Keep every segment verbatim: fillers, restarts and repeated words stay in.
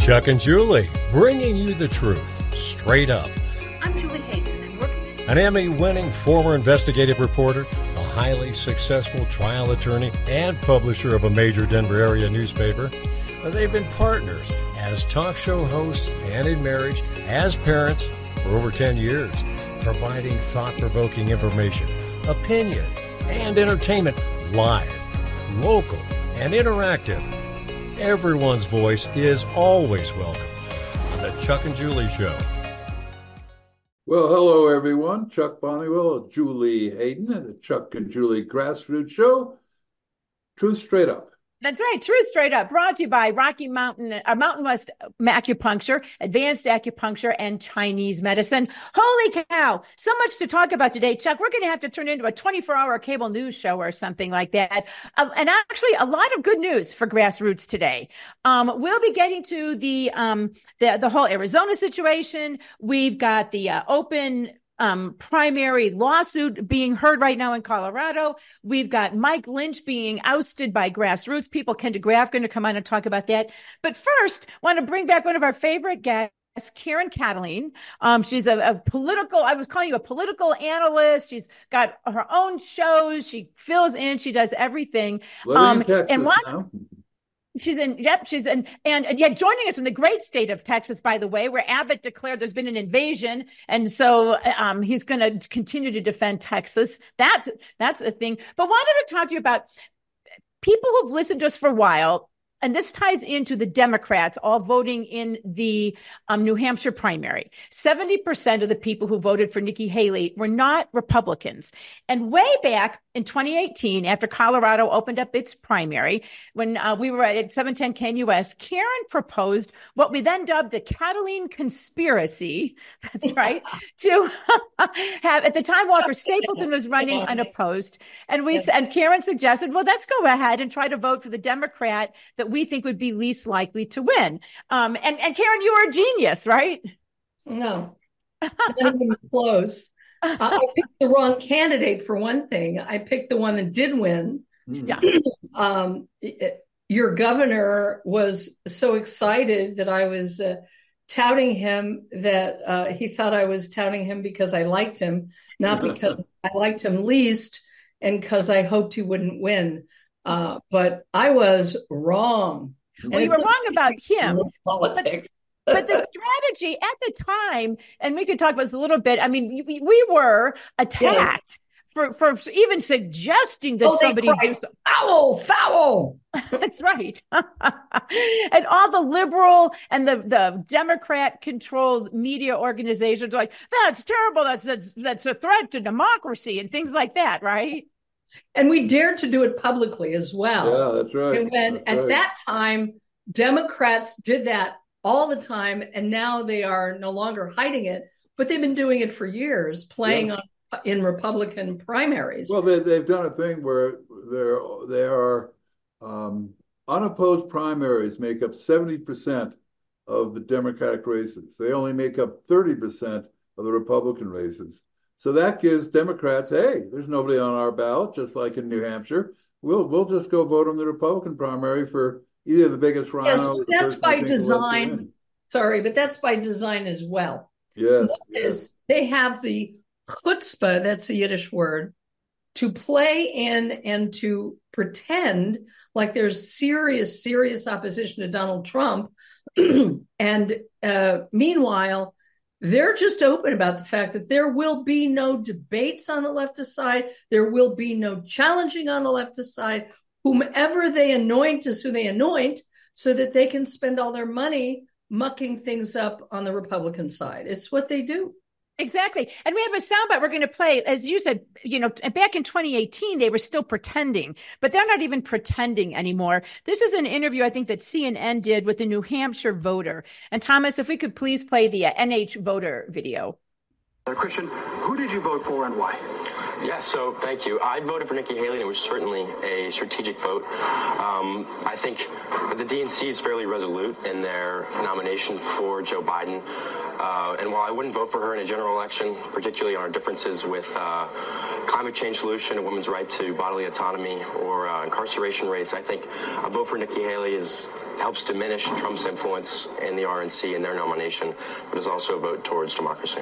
Chuck and Julie, bringing you the truth, straight up. I'm Julie Hayden, and working An Emmy-winning former investigative reporter, a highly successful trial attorney, and publisher of a major Denver area newspaper. They've been partners as talk show hosts and in marriage, as parents for over ten years, providing thought-provoking information, opinion, and entertainment live, local, and interactive. Everyone's voice is always welcome on the Chuck and Julie Show. Well, hello, everyone. Chuck Bonniwell, Julie Hayden, and the Chuck and Julie Grassroots Show. Truth straight up. That's right. Truth straight up. Brought to you by Rocky Mountain, uh, Mountain West Acupuncture, Advanced Acupuncture, and Chinese Medicine. Holy cow. So much to talk about today, Chuck. We're going to have to turn into a twenty-four hour cable news show or something like that. Uh, and actually, a lot of good news for Grassroots today. Um, we'll be getting to the, um, the, the whole Arizona situation. We've got the uh, open Um, primary lawsuit being heard right now in Colorado. We've got Mike Lynch being ousted by Grassroots people. Ken DeGraff going to come on and talk about that. But first, want to bring back one of our favorite guests, Karen Kataline. Um, she's a, a political, I was calling you a political analyst. She's got her own shows. She fills in. She does everything. Um, in Texas and one, now. She's in, yep, she's in, and, and yet joining us from the great state of Texas, by the way, where Abbott declared there's been an invasion. And so um, he's going to continue to defend Texas. That's, that's a thing. But wanted to talk to you about people who've listened to us for a while. And this ties into the Democrats all voting in the um, New Hampshire primary. seventy percent of the people who voted for Nikki Haley were not Republicans. And way back in twenty eighteen, after Colorado opened up its primary, when uh, we were at seven ten K N U S, Karen proposed what we then dubbed the Kataline conspiracy. That's right. to have, at the time, Walker Stapleton was running unopposed. And we and Karen suggested, well, let's go ahead and try to vote for the Democrat that we think would be least likely to win. Um, and, and Karen, you are a genius, right? No, not even close. Uh, I picked the wrong candidate for one thing. I picked the one that did win. Yeah. um, it, your governor was so excited that I was uh, touting him that uh, he thought I was touting him because I liked him, not because I liked him least and because I hoped he wouldn't win. Uh, but I was wrong. Well, you were wrong about him. Politics. But, but the strategy at the time, and we could talk about this a little bit. I mean, we, we were attacked yeah. for, for even suggesting that oh, somebody do something. Foul, foul. That's right. And all the liberal and the, the Democrat controlled media organizations are like, that's terrible. That's, that's, that's a threat to democracy and things like that. Right. And we dared to do it publicly as well. Yeah, that's right. And when that's at right. that time, Democrats did that all the time, and now they are no longer hiding it, but they've been doing it for years, playing yeah. on in Republican primaries. Well, they, they've done a thing where there there are um, unopposed primaries make up seventy percent of the Democratic races. They only make up thirty percent of the Republican races. So that gives Democrats, hey, there's nobody on our ballot, just like in New Hampshire. We'll we'll just go vote on the Republican primary for either the biggest rhino. Yes, that's by design. Sorry, but that's by design as well. Yes, yes. They have the chutzpah, that's the Yiddish word, to play in and to pretend like there's serious, serious opposition to Donald Trump. And uh, meanwhile, they're just open about the fact that there will be no debates on the leftist side. There will be no challenging on the leftist side. Whomever they anoint is who they anoint so that they can spend all their money mucking things up on the Republican side. It's what they do. Exactly. And we have a soundbite we're going to play. As you said, you know, back in twenty eighteen, they were still pretending, but they're not even pretending anymore. This is an interview, I think, that C N N did with a New Hampshire voter. And Thomas, if we could please play the uh, N H voter video. Uh, Christian, who did you vote for and why? Yeah, so thank you. I voted for Nikki Haley, and it was certainly a strategic vote. Um, I think the D N C is fairly resolute in their nomination for Joe Biden. Uh, and while I wouldn't vote for her in a general election, particularly on our differences with uh, climate change solution, a women's right to bodily autonomy, or uh, incarceration rates, I think a vote for Nikki Haley is helps diminish Trump's influence in the R N C and their nomination, but is also a vote towards democracy.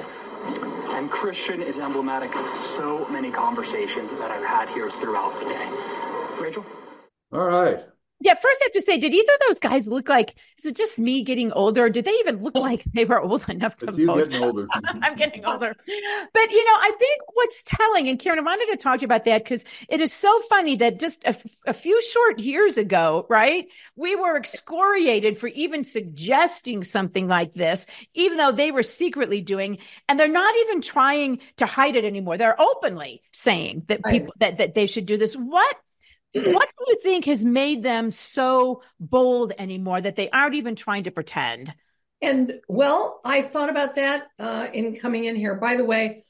And Christian is emblematic of so many conversations that I've had here throughout the day. Rachel? All right. Yeah, first I have to say, did either of those guys look like, is it just me getting older? Did they even look like they were old enough to It's you vote? getting older. I'm getting older. But, you know, I think what's telling, and Karen, I wanted to talk to you about that because it is so funny that just a, a few short years ago, right, we were excoriated for even suggesting something like this, even though they were secretly doing, and they're not even trying to hide it anymore. They're openly saying that people, that, that they should do this. What What do you think has made them so bold anymore that they aren't even trying to pretend? And well, I thought about that uh, in coming in here. By the way,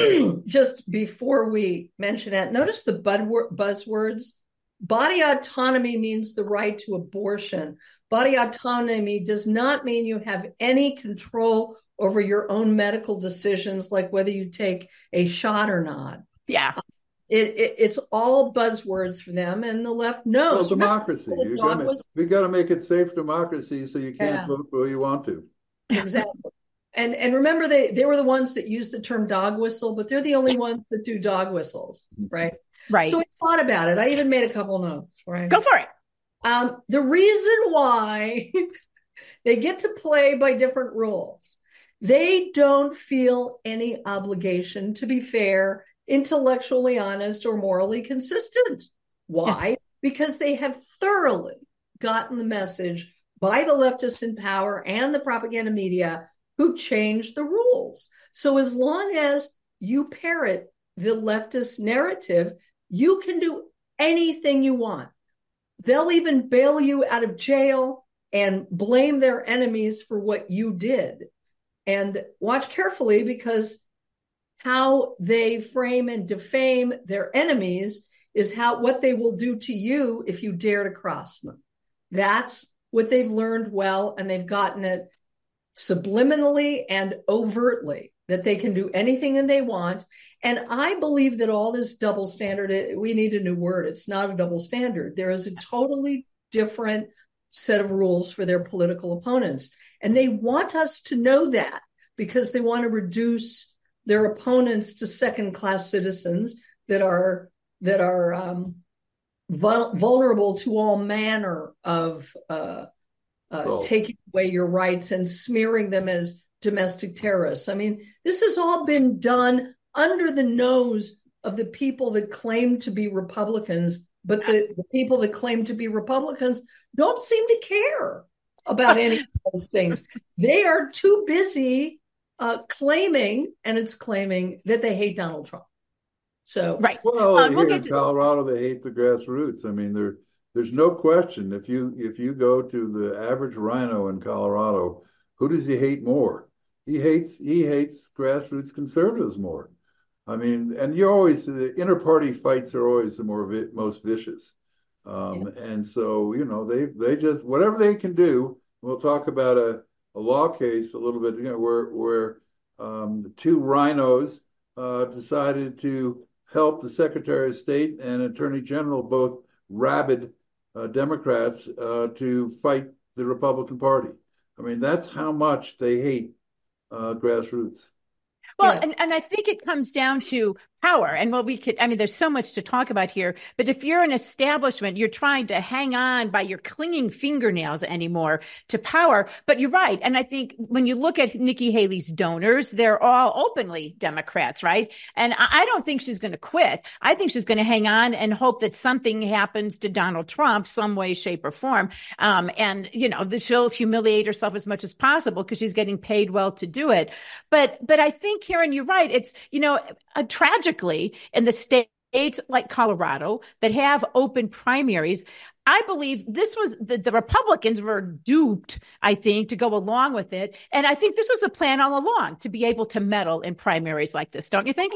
just before we mention that, notice the buzzwords. Body autonomy means the right to abortion. Body autonomy does not mean you have any control over your own medical decisions, like whether you take a shot or not. Yeah. It, it, it's all buzzwords for them, and the left knows. Well, democracy. You're gonna, was... We got to make it safe democracy, so you can't yeah. vote for who you want to. Exactly. And and remember, they, they were the ones that used the term dog whistle, but they're the only ones that do dog whistles, right? Right. So I thought about it. I even made a couple notes, right? Go for it. Um, the reason why they get to play by different rules, they don't feel any obligation to be fair, intellectually honest, or morally consistent. Why? Yeah. Because they have thoroughly gotten the message by the leftists in power and the propaganda media who changed the rules. So as long as you parrot the leftist narrative, you can do anything you want. They'll even bail you out of jail and blame their enemies for what you did. And watch carefully, because how they frame and defame their enemies is how what they will do to you if you dare to cross them. That's what they've learned well, and they've gotten it subliminally and overtly, that they can do anything that they want. And I believe that all this double standard, we need a new word. It's not a double standard. There is a totally different set of rules for their political opponents. And they want us to know that, because they want to reduce their opponents to second-class citizens that are that are um, vul- vulnerable to all manner of uh, uh, oh. taking away your rights and smearing them as domestic terrorists. I mean, this has all been done under the nose of the people that claim to be Republicans, but the, the people that claim to be Republicans don't seem to care about any of those things. They are too busy uh, claiming, and it's claiming that they hate Donald Trump. So, right. Well, um, here we'll in Colorado, they hate the grassroots. I mean, there, there's no question. If you if you go to the average rhino in Colorado, who does he hate more? He hates he hates grassroots conservatives more. I mean, and you always the inter-party fights are always the more vi- most vicious. Um, yeah. And so, you know, they they just whatever they can do. We'll talk about a, a law case a little bit, you know, where where um, the two rhinos uh, decided to help the Secretary of State and Attorney General, both rabid uh, Democrats, uh, to fight the Republican Party. I mean, that's how much they hate uh, grassroots. Well, yeah. and, and I think it comes down to power. And what we could, I mean, there's so much to talk about here, but if you're an establishment, you're trying to hang on by your clinging fingernails anymore to power. But you're right. And I think when you look at Nikki Haley's donors, they're all openly Democrats, right? And I, I don't think she's going to quit. I think she's going to hang on and hope that something happens to Donald Trump some way, shape, or form. Um, and, you know, that she'll humiliate herself as much as possible because she's getting paid well to do it. But, but I think, Karen, you're right. It's, you know, a tragic in the states like Colorado that have open primaries, I believe this was the, the Republicans were duped, I think, to go along with it. And I think this was a plan all along to be able to meddle in primaries like this. Don't you think?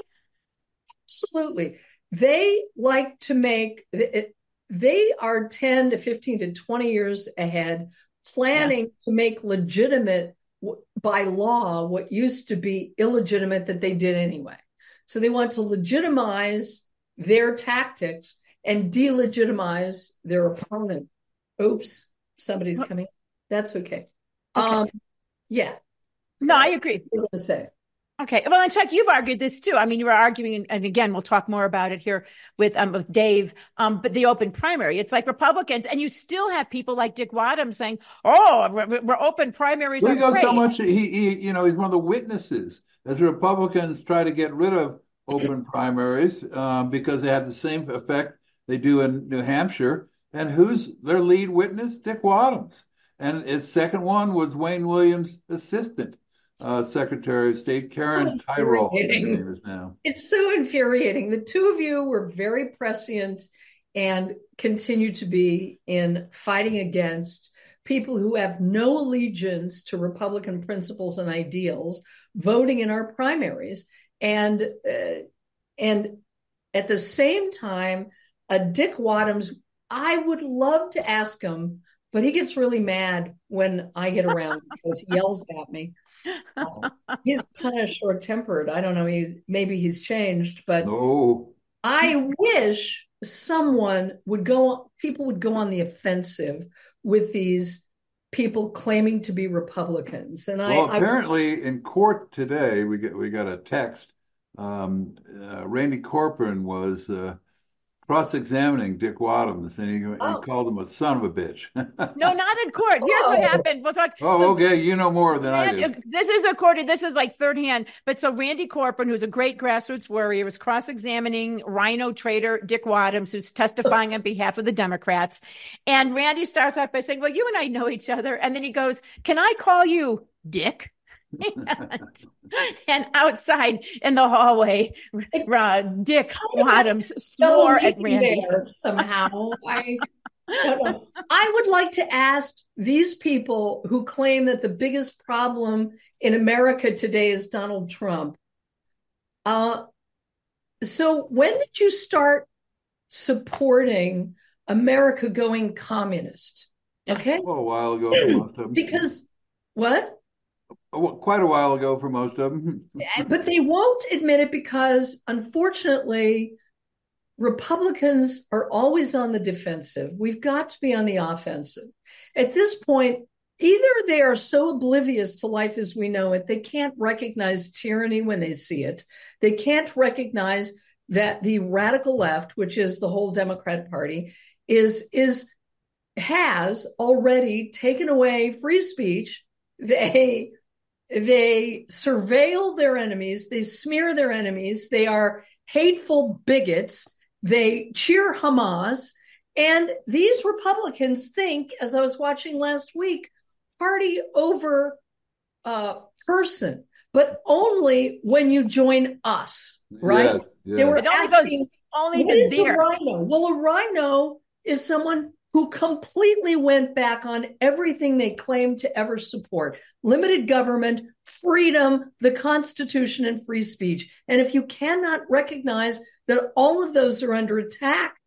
Absolutely. They like to make it, they are ten to fifteen to twenty years ahead, planning yeah. to make legitimate by law what used to be illegitimate that they did anyway. So they want to legitimize their tactics and delegitimize their opponent. Oops, somebody's coming. That's okay. Okay. Um, yeah. No, I agree. What going to say? Okay. Well, and Chuck, you've argued this too. I mean, you were arguing, and again, we'll talk more about it here with um with Dave. Um, but the open primary, it's like Republicans, and you still have people like Dick Wadham saying, "Oh, we're, we're open primaries Well, are he goes great." so much. He, he, you know, he's one of the witnesses as Republicans try to get rid of open primaries um, because they have the same effect they do in New Hampshire. And who's their lead witness? Dick Wadham's. And its second one was Wayne Williams' assistant, uh, Secretary of State Karen Tyrell. Her name is now. It's so infuriating. The two of you were very prescient and continue to be in fighting against people who have no allegiance to Republican principles and ideals, voting in our primaries. And, uh, and at the same time, uh, Dick Wadham's, I would love to ask him, but he gets really mad when I get around because he yells at me. Uh, he's kind of short-tempered. I don't know. He, maybe he's changed, but No. I wish someone would go, people would go on the offensive with these people claiming to be Republicans. And Well, I apparently in court today, we get we got a text. Um, uh, Randy Corcoran was uh, cross-examining Dick Wadham, and he, Oh. he called him a son of a bitch. No, not in court. Here's what Oh. happened. We'll talk. Oh, so, okay. You know more than I do. Randy, this is according, this is like third hand, but so Randy Corcoran, who's a great grassroots warrior, was cross-examining Rhino trader Dick Wadhams, who's testifying on behalf of the Democrats. And Randy starts off by saying, well, you and I know each other. And then he goes, can I call you Dick? and, and outside in the hallway, uh, Dick Wadhams swore at Randy. Somehow. I don't know. I would like to ask these people who claim that the biggest problem in America today is Donald Trump. Uh, so when did you start supporting America going communist? Okay. Well, a while ago for most of them. Because what? Well, quite a while ago for most of them. But they won't admit it because, unfortunately, Republicans are always on the defensive. We've got to be on the offensive. At this point, either they are so oblivious to life as we know it, they can't recognize tyranny when they see it. They can't recognize that the radical left, which is the whole Democrat Party, is, is has already taken away free speech. They They surveil their enemies. They smear their enemies. They are hateful bigots. They cheer Hamas. And these Republicans think, as I was watching last week, party over uh, person, but only when you join us, right? Yes, yes. They were It only asking, goes only what to is there. a rhino? Well, a rhino is someone who completely went back on everything they claimed to ever support: limited government, freedom, the Constitution, and free speech. And if you cannot recognize that all of those are under attack,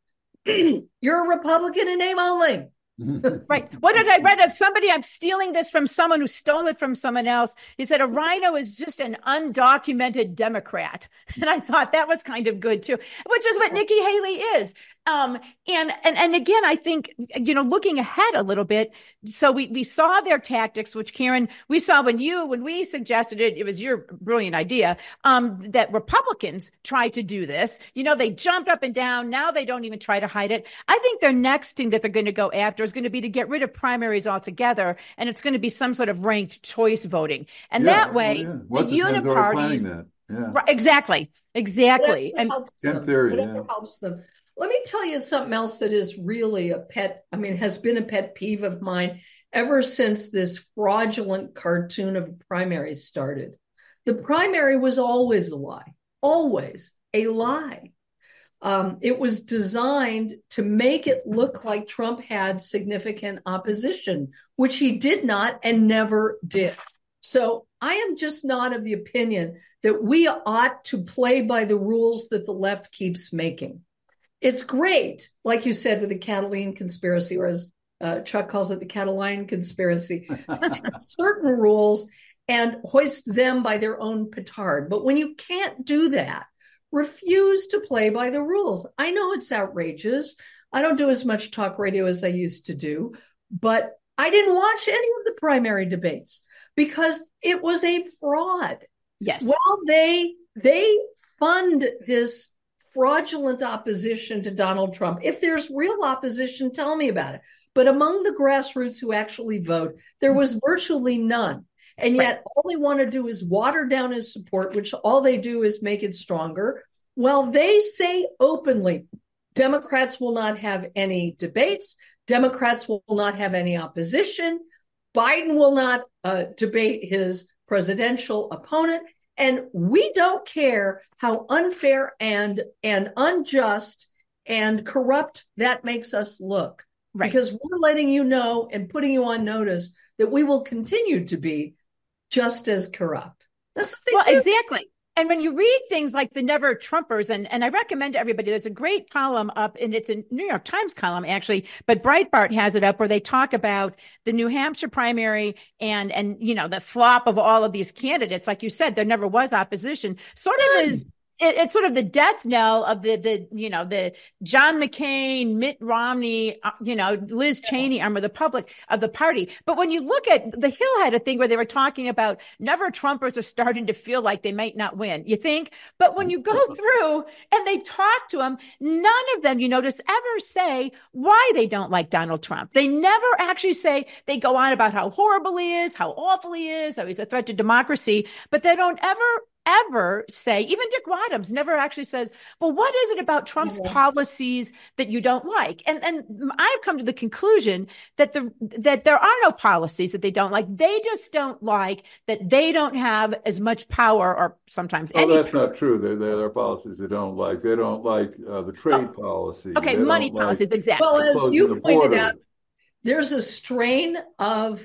you're a Republican in name only. Right. What did I read of somebody? I'm stealing this from someone who stole it from someone else. He said a rhino is just an undocumented Democrat. And I thought that was kind of good too, which is what Nikki Haley is. Um, and, and, and again, I think, you know, looking ahead a little bit. So we, we saw their tactics, which Karen, we saw when you, when we suggested it, it was your brilliant idea, um, that Republicans tried to do this. You know, they jumped up and down. Now they don't even try to hide it. I think their next thing that they're going to go after is going to be to get rid of primaries altogether. And it's going to be some sort of ranked choice voting. And Yeah, that way, yeah. the What's his name's already planning uniparties. that. Yeah. Right, exactly. Exactly. Whatever And helps In them. theory, Whatever yeah. helps them. Let me tell you something else that is really a pet, I mean, has been a pet peeve of mine ever since this fraudulent cartoon of a primary started. The primary was always a lie, always a lie. Um, it was designed to make it look like Trump had significant opposition, which he did not and never did. So I am just not of the opinion that we ought to play by the rules that the left keeps making. It's great, like you said, with the Catalan conspiracy, or as uh, Chuck calls it, the Catalan conspiracy, to take certain rules and hoist them by their own petard. But when you can't do that, refuse to play by the rules. I know it's outrageous. I don't do as much talk radio as I used to do, but I didn't watch any of the primary debates because it was a fraud. Yes. Well, they they fund this fraudulent opposition to Donald Trump. If there's real opposition, tell me about it. But among the grassroots who actually vote, there was virtually none. And yet right. all they want to do is water down his support, which all they do is make it stronger. Well, they say openly, Democrats will not have any debates. Democrats will not have any opposition. Biden will not uh, debate his presidential opponent. And we don't care how unfair and, and unjust and corrupt that makes us look. Right. Because we're letting you know and putting you on notice that we will continue to be just as corrupt. That's what they well, do. Exactly. And when you read things like the Never Trumpers, and, and I recommend to everybody, there's a great column up, and it's a New York Times column, actually, but Breitbart has it up where they talk about the New Hampshire primary and, and you know, the flop of all of these candidates. Like you said, there never was opposition. Sort of is... It, it's sort of the death knell of the, the, you know, the John McCain, Mitt Romney, uh, you know, Liz Cheney arm of the public of the party. But when you look at the Hill had a thing where they were talking about Never Trumpers are starting to feel like they might not win, you think? But when you go through and they talk to them, none of them, you notice, ever say why they don't like Donald Trump. They never actually say, they go on about how horrible he is, how awful he is, how he's a threat to democracy, but they don't ever ever say, even Dick Wadhams never actually says, well, what is it about Trump's yeah. policies that you don't like? And and I've come to the conclusion that the that there are no policies that they don't like. They just don't like that they don't have as much power, or sometimes oh, any. That's not true. There, there are policies they don't like. They don't like uh, the trade oh. policy. Okay, they money policies, like exactly. Well, as you pointed out, there's a strain of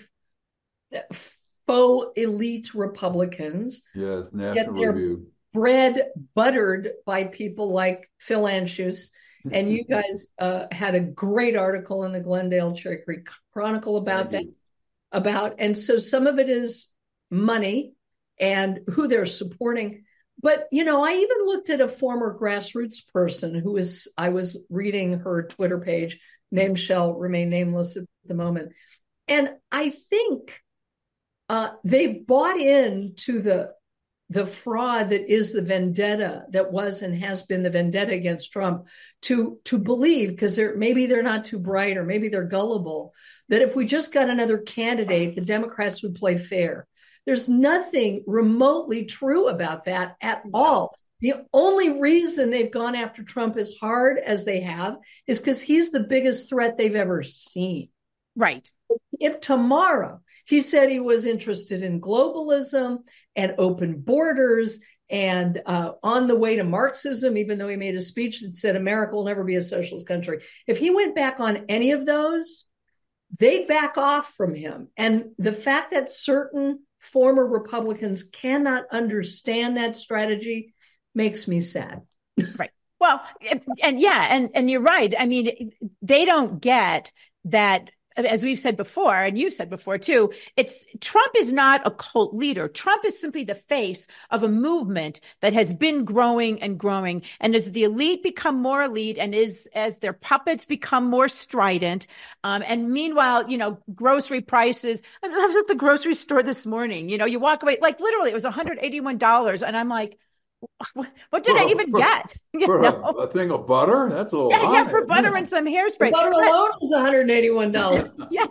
faux elite Republicans. Yes, National Review. Bread buttered by people like Phil Anschutz. And you guys uh, had a great article in the Glendale Cherry Creek Chronicle about Thank that. You. About, and so some of it is money and who they're supporting. But, you know, I even looked at a former grassroots person who was, I was reading her Twitter page, name shall remain nameless at the moment. And I think Uh, they've bought into the the fraud that is the vendetta that was and has been the vendetta against Trump to to believe, because they're maybe they're not too bright or maybe they're gullible, that if we just got another candidate, the Democrats would play fair. There's nothing remotely true about that at all. The only reason they've gone after Trump as hard as they have is because he's the biggest threat they've ever seen. Right. If tomorrow he said he was interested in globalism and open borders and uh, on the way to Marxism, even though he made a speech that said America will never be a socialist country, if he went back on any of those, they'd back off from him. And the fact that certain former Republicans cannot understand that strategy makes me sad. Right. Well, and yeah, and, and you're right. I mean, they don't get that. As we've said before, and you've said before too, it's Trump is not a cult leader. Trump is simply the face of a movement that has been growing and growing. And as the elite become more elite, and is as their puppets become more strident, um, and meanwhile, you know, grocery prices. I was at the grocery store this morning. You know, you walk away, like literally, it was one hundred eighty-one dollars, and I'm like, what did for, I even for, get? You for know? a, a thing of butter? That's a little yeah, high. yeah, for butter yeah. and some hairspray. Butter alone was one hundred eighty-one dollars. yeah.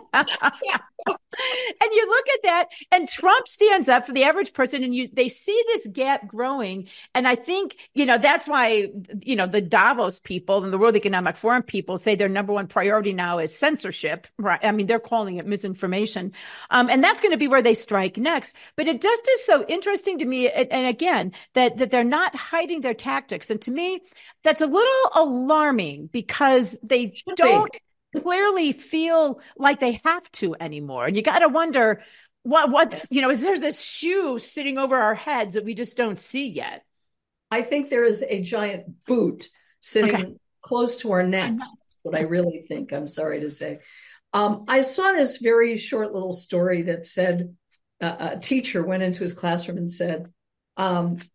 And you look at that, and Trump stands up for the average person, and you they see this gap growing. And I think, you know, that's why, you know, the Davos people and the World Economic Forum people say their number one priority now is censorship. Right? I mean, they're calling it misinformation. Um, and that's going to be where they strike next. But it just is so interesting to me. And, and again, that, that they're not hiding their tactics. And to me, that's a little alarming because they Should don't be. clearly feel like they have to anymore. And you got to wonder what, what's, you know, is there this shoe sitting over our heads that we just don't see yet? I think there is a giant boot sitting okay. close to our necks. That's what I really think. I'm sorry to say. Um, I saw this very short little story that said uh, a teacher went into his classroom and said, um,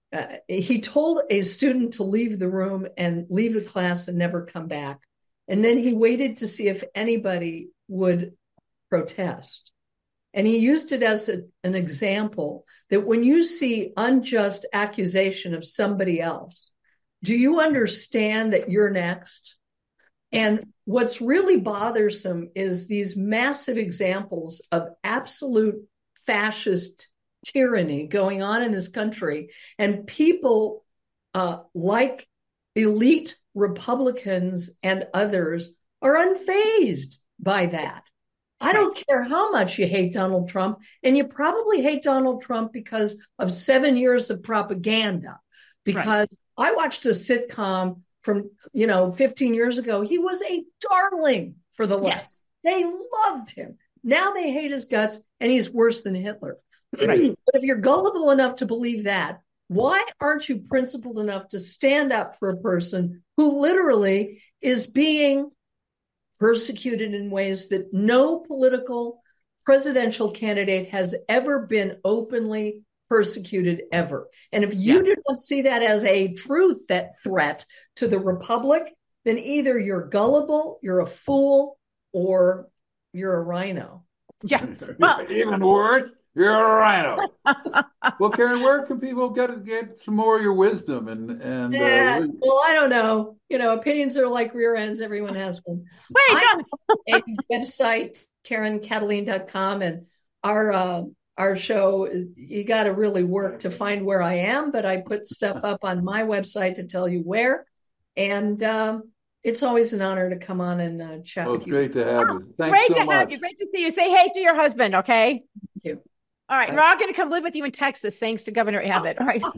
uh, he told a student to leave the room and leave the class and never come back. And then he waited to see if anybody would protest. And he used it as a, an example that when you see unjust accusation of somebody else, do you understand that you're next? And what's really bothersome is these massive examples of absolute fascist tyranny going on in this country, and people uh, like elite Republicans and others are unfazed by that. I don't care how much you hate Donald Trump, and you probably hate Donald Trump because of seven years of propaganda. Because right. I watched a sitcom from, you know, fifteen years ago. He was a darling for the left. Yes. They loved him. Now they hate his guts, and he's worse than Hitler. Right. But if you're gullible enough to believe that, why aren't you principled enough to stand up for a person who literally is being persecuted in ways that no political presidential candidate has ever been openly persecuted ever? And if you yeah. do not see that as a true th- threat to the republic, then either you're gullible, you're a fool, or you're a rhino. Yeah. Well, even worse, you're a rhino. Well, Karen, where can people get get some more of your wisdom? And and yeah, uh, well, I don't know. You know, opinions are like rear ends. Everyone has one. Wait, I have a website, Karen Kataline dot com, and our uh, our show. You got to really work to find where I am, but I put stuff up on my website to tell you where. And um, it's always an honor to come on and uh, chat well, with you. It's great to have you. Thanks great so to much. have you. Great to see you. Say hey to your husband, okay? Thank you. All right, we're all going to come live with you in Texas, thanks to Governor Abbott. All right.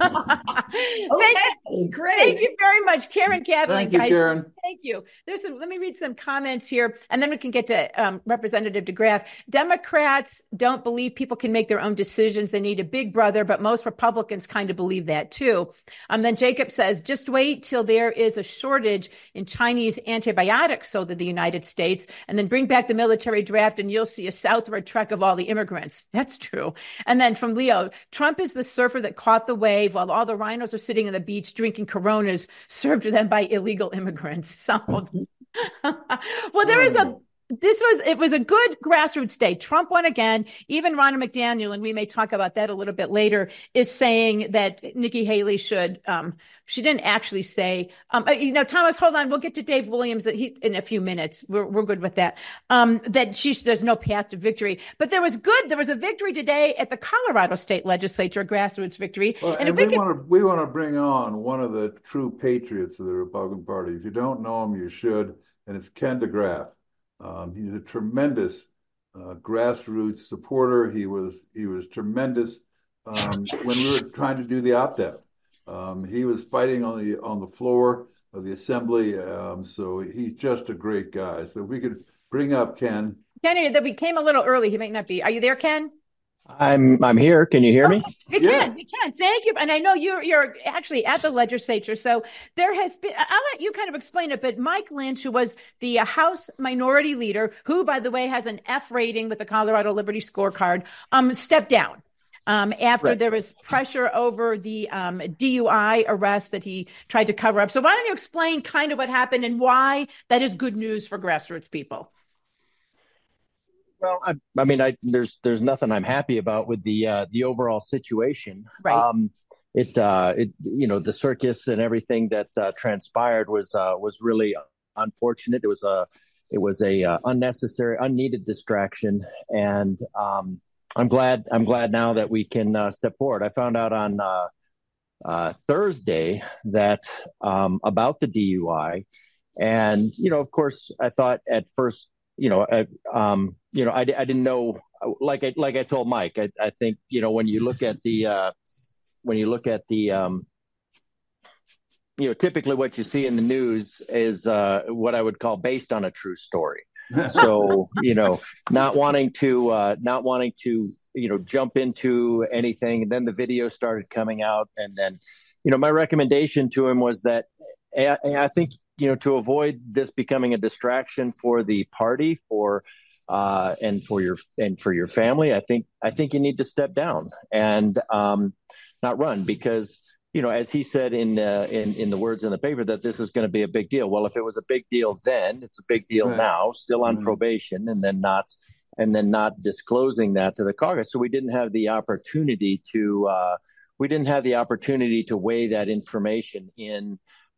Okay, thank, great. Thank you very much, Karen Kataline, Thank you, guys. Karen. Thank you. There's some. Let me read some comments here, and then we can get to um, Representative DeGraff. Democrats don't believe people can make their own decisions. They need a big brother, but most Republicans kind of believe that too. And um, then Jacob says, just wait till there is a shortage in Chinese antibiotics sold in the United States, and then bring back the military draft, and you'll see a southward trek of all the immigrants. That's true. And then from Leo, Trump is the surfer that caught the wave while all the rhinos are sitting on the beach drinking Coronas served to them by illegal immigrants. So, well, there is a, this was, it was a good grassroots day. Trump won again. Even Ronna McDaniel, and we may talk about that a little bit later, is saying that Nikki Haley should, um, she didn't actually say, um, you know, Thomas, hold on. We'll get to Dave Williams that he, in a few minutes. We're, we're good with that. Um, that she, there's no path to victory, but there was good. There was a victory today at the Colorado State Legislature, a grassroots victory. Well, and, and we, we, want to, we want to bring on one of the true patriots of the Republican Party. If you don't know him, you should. And it's Ken DeGraff. Um, he's a tremendous uh, grassroots supporter. He was he was tremendous um, when we were trying to do the opt-out. Um, he was fighting on the on the floor of the assembly. Um, so he's just a great guy. So if we could bring up Ken. Ken, that we came a little early. He might not be. Are you there, Ken? I'm I'm here. Can you hear me? Oh, we yeah. can. We can. Thank you. And I know you're you're actually at the legislature. So there has been. I'll let you kind of explain it. But Mike Lynch, who was the House Minority Leader, who, by the way, has an F rating with the Colorado Liberty Scorecard, um, stepped down. Um, after right. there was pressure over the um, D U I arrest that he tried to cover up. So why don't you explain kind of what happened and why that is good news for grassroots people? Well, I, I mean, I, there's there's nothing I'm happy about with the uh, the overall situation. Right. Um, it uh, it you know the circus and everything that uh, transpired was uh, was really unfortunate. It was a it was a uh, unnecessary, unneeded distraction, and um, I'm glad I'm glad now that we can uh, step forward. I found out on uh, uh, Thursday that um, about the D U I, and you know, of course, I thought at first. You know, I, um, you know, I, I didn't know, like I, like I told Mike, I, I think, you know, when you look at the, uh, when you look at the, um, you know, typically what you see in the news is uh, what I would call based on a true story. So, you know, not wanting to, uh, not wanting to, you know, jump into anything. And then the video started coming out. And then, you know, my recommendation to him was that I, I think, you know, to avoid this becoming a distraction for the party, for uh, and for your and for your family, I think I think you need to step down and um, not run, because you know, as he said in uh, in in the words in the paper, that this is going to be a big deal. Well, if it was a big deal then, it's a big deal right. now. Still on right. probation, and then not and then not disclosing that to the caucus. So we didn't have the opportunity to uh, we didn't have the opportunity to weigh that information in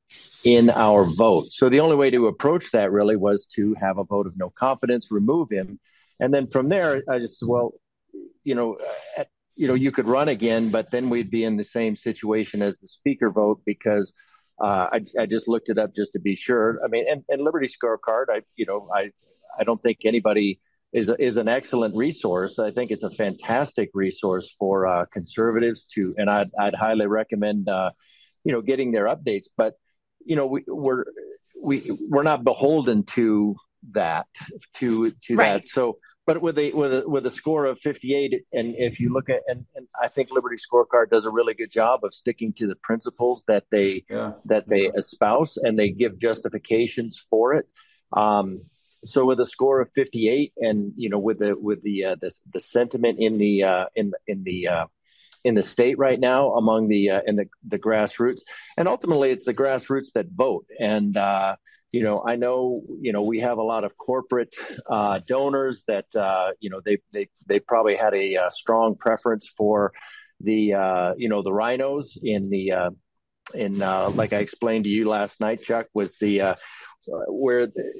in our vote. So the only way to approach that really was to have a vote of no confidence, remove him, and then from there, I just well, you know. At, you know, you could run again, but then we'd be in the same situation as the speaker vote because uh, I, I just looked it up just to be sure. I mean, and, and Liberty Scorecard, I, you know, I, I don't think anybody is a, is an excellent resource. I think it's a fantastic resource for uh, conservatives to, and I'd, I'd highly recommend, uh, you know, getting their updates. But you know, we, we're we we're not beholden to that to to right. that. So. But with a with a with a score of fifty-eight, and if you look at and, and I think Liberty Scorecard does a really good job of sticking to the principles that they yeah. that they espouse, and they give justifications for it. Um, so with a score of fifty-eight, and you know with the with the uh, the, the sentiment in the uh, in in the uh, in the state right now among the uh, in the the grassroots, and ultimately it's the grassroots that vote. And uh, you know, I know, you know, we have a lot of corporate uh, donors that, uh, you know, they they they probably had a, uh strong preference for the, uh, you know, the rhinos in the uh, in uh, like I explained to you last night, Chuck, was the uh, where the,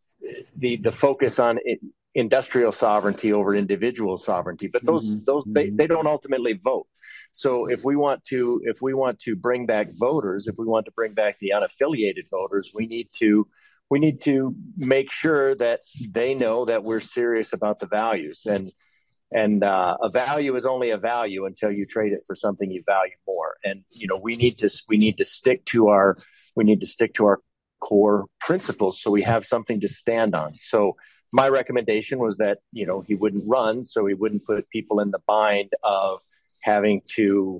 the the focus on it, industrial sovereignty over individual sovereignty. But those mm-hmm. those they, they don't ultimately vote. So if we want to if we want to bring back voters, if we want to bring back the unaffiliated voters, we need to we need to make sure that they know that we're serious about the values. And and uh, a value is only a value until you trade it for something you value more. And you know, we need to we need to stick to our we need to stick to our core principles so we have something to stand on. So my recommendation was that, you know, he wouldn't run, so he wouldn't put people in the bind of having to,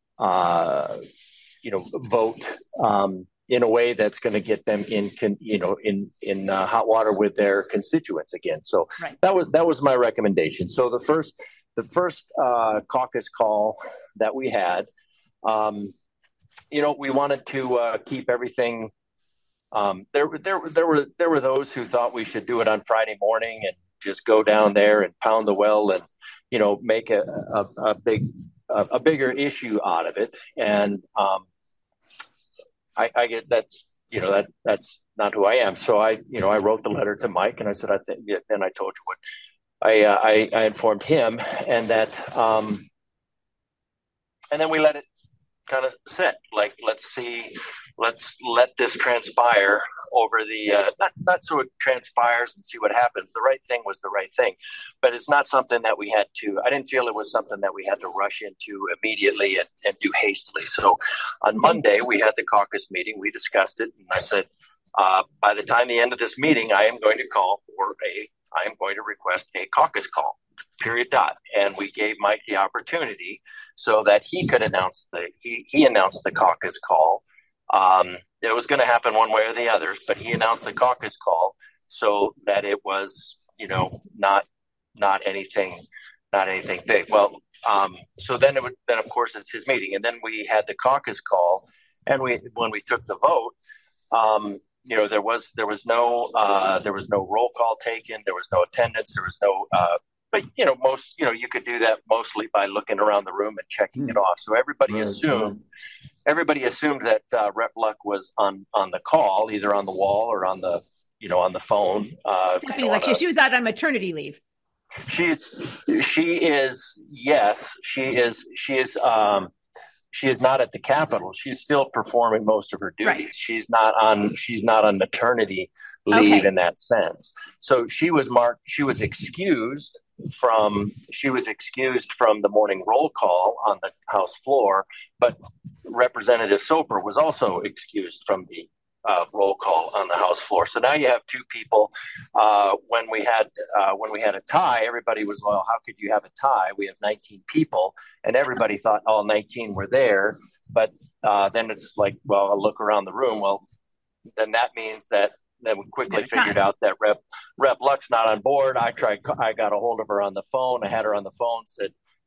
uh, you know, vote um, in a way that's going to get them in, con, you know, in in uh, hot water with their constituents again. So right. that was that was my recommendation. So the first the first uh, caucus call that we had, um, you know, we wanted to uh, keep everything. Um, there there there were there were those who thought we should do it on Friday morning and just go down there and pound the well and, you know, make a, a, a big, a, a bigger issue out of it. And um, I, I get that's, you know, that that's not who I am. So I, you know, I wrote the letter to Mike and I said, I think, and I told you what I, uh, I, I informed him and that, um, and then we let it kind of sit, like, let's see, let's let this transpire over the, uh, not, not so it transpires and see what happens. The right thing was the right thing, but it's not something that we had to, I didn't feel it was something that we had to rush into immediately and, and do hastily. So on Monday, we had the caucus meeting, we discussed it, and I said, uh, by the time the end of this meeting, I am going to call for a, I am going to request a caucus call, period dot. And we gave Mike the opportunity so that he could announce the, he, he announced the caucus call. Um, it was going to happen one way or the other, but he announced the caucus call so that it was, you know, not, not anything, not anything big. Well, um, so then it would, then of course it's his meeting. And then we had the caucus call, and we, when we took the vote, um, you know, there was, there was no, uh, there was no roll call taken. There was no attendance. There was no, uh, but, you know, most, you know, you could do that mostly by looking around the room and checking mm. it off. So everybody right, assumed, right. everybody assumed that uh, Rep Luck was on, on the call, either on the wall or on the, you know, on the phone. Uh, Stephanie, you know, like a, she was out on maternity leave. She's, she is, yes, she is, she is, um, she is not at the Capitol. She's still performing most of her duties. Right. She's not on, she's not on maternity leave okay. in that sense. So she was marked, she was excused from, she was excused from the morning roll call on the House floor, but Representative Soper was also excused from the uh, roll call on the House floor. So now you have two people. Uh, when we had, uh, when we had a tie, everybody was, well, how could you have a tie? We have nineteen people, and everybody thought all nineteen were there. But uh, then it's like, well, I'll look around the room. Well, then that means that then we quickly figured out that Rep Rep Luck's not on board. I tried, I got a hold of her on the phone. I had her on the phone, said,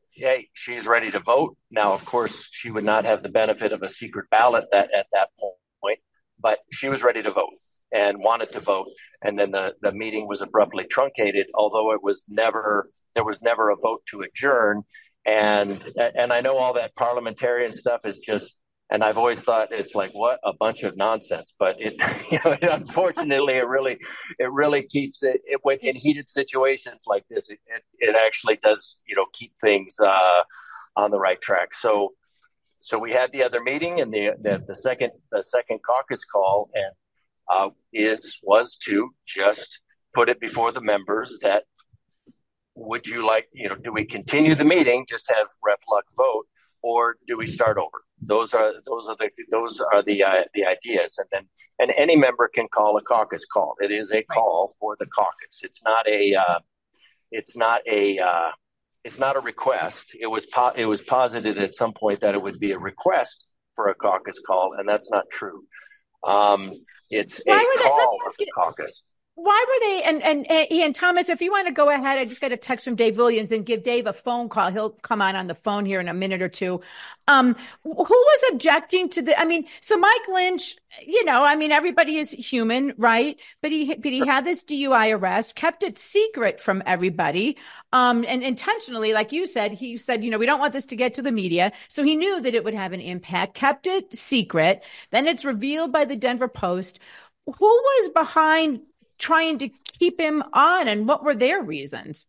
hey, she's ready to vote. Now, of course, she would not have the benefit of a secret ballot that at that point, but she was ready to vote and wanted to vote. And then the, the meeting was abruptly truncated, although it was never, there was never a vote to adjourn. And, and I know all that parliamentarian stuff is just, and I've always thought it's like, what a bunch of nonsense, but it, you know, unfortunately, it really, it really keeps it, it when in heated situations like this, it, it, it actually does, you know, keep things uh, on the right track. So, so we had the other meeting, and the, the, the second, the second caucus call, and uh, is, was to just put it before the members that, would you like, you know, do we continue the meeting, just have Rep Luck vote, or do we start over? Those are those are the those are the uh, the ideas, and then and any member can call a caucus call. It is a call for the caucus. It's not a uh, it's not a uh, it's not a request. It was po- it was posited at some point that it would be a request for a caucus call, and that's not true. Um, it's Why a would call I, of the caucus. Why were they, and, and, and Ian Thomas, if you want to go ahead, I just got a text from Dave Williams, and give Dave a phone call. He'll come on on the phone here in a minute or two. Um, who was objecting to the, I mean, so Mike Lynch, you know, I mean, everybody is human, right? But he, but he had this D U I arrest, kept it secret from everybody. Um, and intentionally, like you said, he said, you know, we don't want this to get to the media. So he knew that it would have an impact, kept it secret. Then it's revealed by the Denver Post. Who was behind trying to keep him on, and what were their reasons?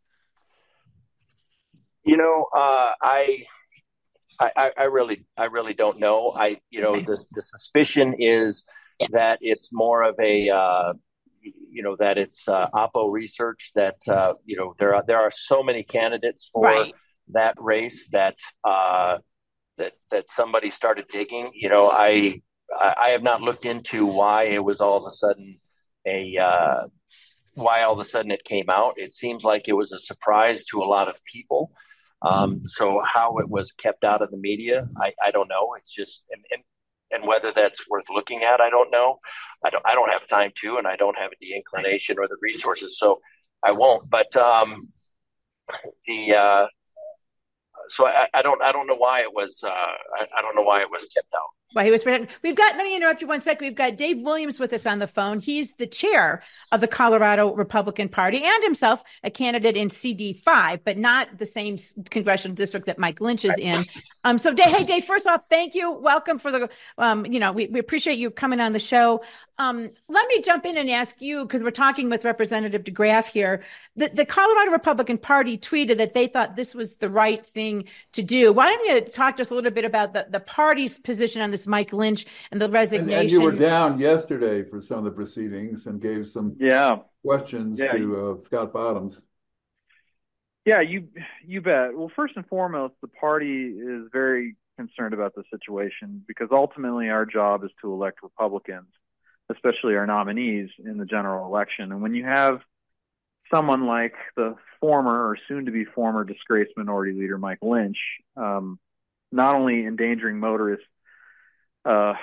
You know, uh, I, I, I really, I really don't know. I, you know, the the suspicion is that it's more of a, uh, you know, that it's uh, Oppo research. That uh, you know, there are there are so many candidates for right. that race that uh, that that somebody started digging. You know, I I have not looked into why it was all of a sudden a uh, why all of a sudden it came out. It seems like it was a surprise to a lot of people. Um, so how it was kept out of the media, I, I don't know. It's just, and, and, and whether that's worth looking at, I don't know. I don't, I don't have time to, and I don't have the inclination or the resources, so I won't. But um, the uh, so I, I don't, I don't know why it was. Uh, I, I don't know why it was kept out. Well, he was. We've got. Let me interrupt you one second. We've got Dave Williams with us on the phone. He's the chair of the Colorado Republican Party, and himself a candidate in C D five, but not the same congressional district that Mike Lynch is in. Um. So, Dave, hey, Dave. First off, thank you. Welcome for the. Um. You know, we, we appreciate you coming on the show. Um. Let me jump in and ask you, because we're talking with Representative DeGraff here. The the Colorado Republican Party tweeted that they thought this was the right thing to do. Why don't you talk to us a little bit about the the party's position on this Mike Lynch and the resignation? And, and you were down yesterday for some of the proceedings and gave some yeah. questions yeah. to uh, Scott Bottoms. Yeah, you you bet. Well, first and foremost, the party is very concerned about the situation, because ultimately our job is to elect Republicans, especially our nominees in the general election. And when you have someone like the former or soon-to-be former disgraced minority leader Mike Lynch, um, not only endangering motorists Uh,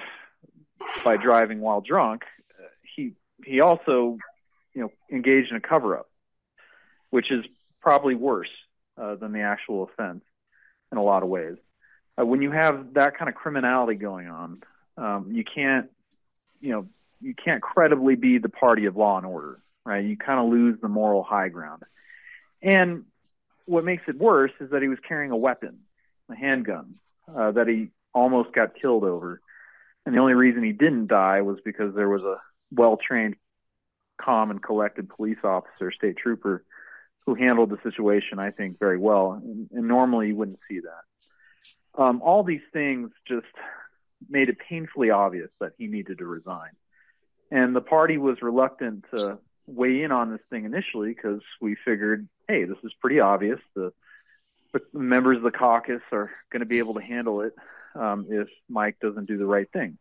by driving while drunk, uh, he he also, you know, engaged in a cover-up, which is probably worse uh, than the actual offense in a lot of ways. Uh, when you have that kind of criminality going on, um, you can't, you know, you can't credibly be the party of law and order, right? You kind of lose the moral high ground. And what makes it worse is that he was carrying a weapon, a handgun, uh, that he almost got killed over. And the only reason he didn't die was because there was a well-trained, calm and collected police officer, state trooper, who handled the situation, I think, very well. And, and normally you wouldn't see that. Um, all these things just made it painfully obvious that he needed to resign. And the party was reluctant to weigh in on this thing initially, because we figured, hey, this is pretty obvious. The, the members of the caucus are going to be able to handle it um, if Mike doesn't do the right thing.